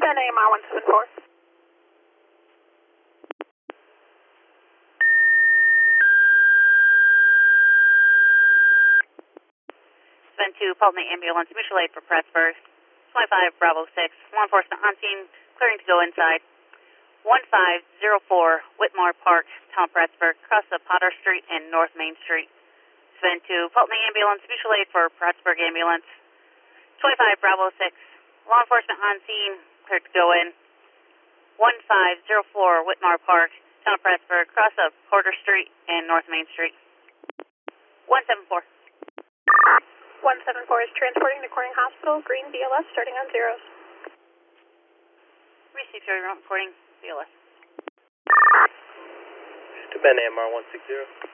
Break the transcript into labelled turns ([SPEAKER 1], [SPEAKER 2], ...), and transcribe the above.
[SPEAKER 1] Ben AMR 174.
[SPEAKER 2] Sven 2, Pulteney Ambulance, mutual aid for Plattsburgh. 25 Bravo 6, law enforcement on scene, clearing to go inside. 1504 Whitmore Park, Town Plattsburgh, across the Potter Street and North Main Street. Sven 2, Pulteney Ambulance, mutual aid for Plattsburgh Ambulance. 25 Bravo 6, law enforcement on scene, cleared to go in. 1504 Whitmore Park, Town Plattsburgh, across the Porter Street and North Main Street. 174.
[SPEAKER 1] 174 is transporting to Corning Hospital, green BLS starting on zeros.
[SPEAKER 2] Received your remote recording, BLS.
[SPEAKER 3] To Ben AMR 160.